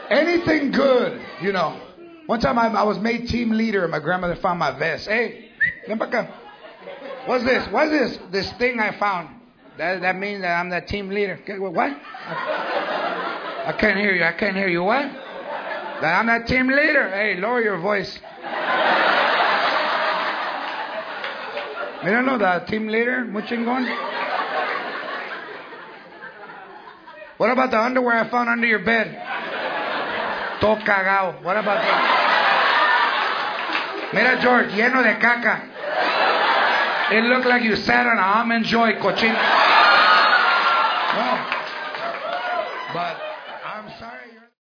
Anything good, you know. One time I was made team leader and my grandmother found my vest. Hey, ven pa acá. What's this? What's this? This thing I found. That means that I'm the team leader. What? I can't hear you. I can't hear you. What? That I'm the team leader. Hey, lower your voice. Mira, no, the team leader, muy chingón. What about the underwear I found under your bed? Todo cagao. What about that? Mira, George, lleno de caca. It looked like you sat on an almond joy, cochino. No.